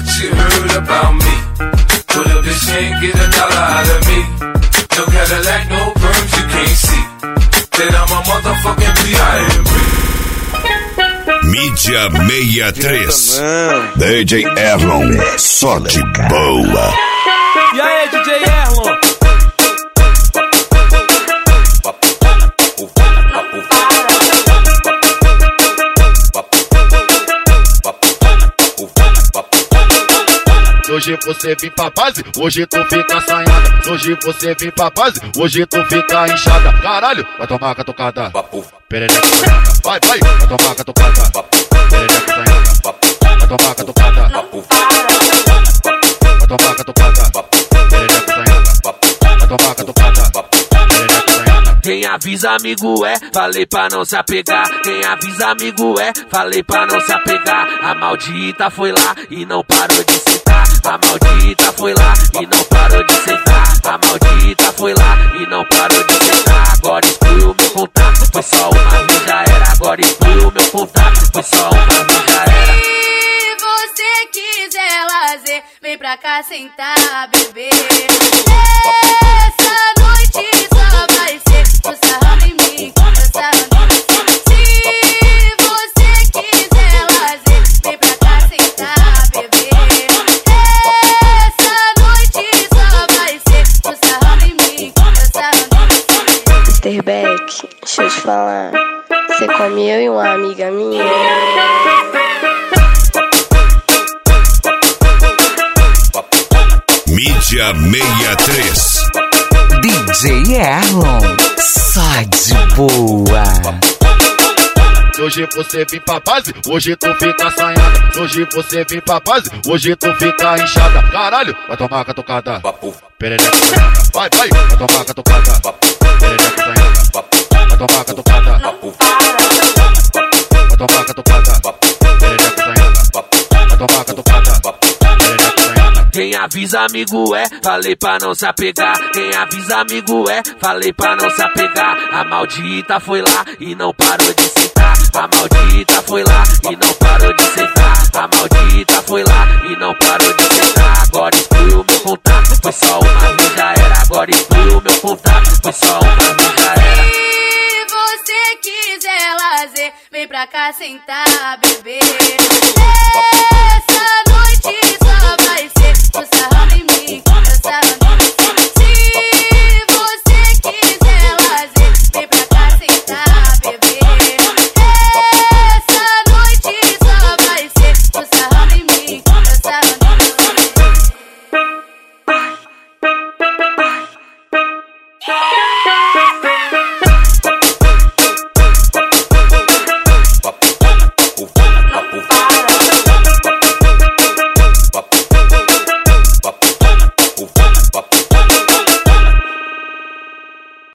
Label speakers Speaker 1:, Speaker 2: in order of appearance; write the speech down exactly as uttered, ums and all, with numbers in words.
Speaker 1: what you heard about me. Put up this chain, get a dollar out of me. No Cadillac, no perms, you can't see that I'm a motherfucking B I M B.
Speaker 2: Mídia sessenta e três. D J Erlon, só de boa.
Speaker 3: E aí, D J Erlon?
Speaker 4: Hoje você vem pra base, hoje tu fica assanhada. Hoje você vem pra base, hoje tu fica inchada. Caralho, vai tomar catucada. Perereca assanhada. Vai, vai, vai tomar catucada. Perereca assanhada. Vai tomar catucada. Vai tomar catucada. Perereca assanhada. Vai tomar catucada.
Speaker 3: Quem avisa amigo é, falei pra não se apegar. Quem avisa amigo é, falei pra não se apegar. A maldita foi lá e não parou de sentar. A maldita foi lá e não parou de sentar. A maldita foi lá e não parou de sentar. Agora exclui o meu contato, foi só uma vez já era. Agora exclui o meu contato, foi só uma vez já era.
Speaker 5: Se você quiser lazer, vem pra cá sentar, bebê. Essa noite só vai ser o sarrando em mim, o sarrando em mim. Se você quiser lazer, vem pra cá sentar, bebê. Essa noite só vai ser o sarrando em mim, o sarrando em mim.
Speaker 6: mister Beck, deixa eu te falar. Você come eu e uma amiga minha.
Speaker 2: Mídia sessenta e três.
Speaker 7: D J Erlon, só de boa.
Speaker 4: Hoje você vem pra base, hoje tu fica assanhada. Hoje você vem pra base, hoje tu fica inchada. Caralho, vai tomar catucada. Perereca assanhada. Vai, vai, vai tomar catucada. Perereca assanhada. Vai tomar catucada. Vai tomar catucada. Perereca assanhada. Vai tomar catucada.
Speaker 3: Quem avisa amigo é, falei pra não se apegar. Quem avisa amigo é, falei pra não se apegar. A maldita foi lá e não parou de sentar. A maldita foi lá e não parou de sentar. A maldita foi lá e não parou de sentar. Agora exclui o meu contato, foi só uma vez já era. Agora exclui o meu contato, foi só uma vez já era.
Speaker 5: Se você quiser lazer, vem pra cá sentar, bebê. Essa noite só vai ser o sarrando.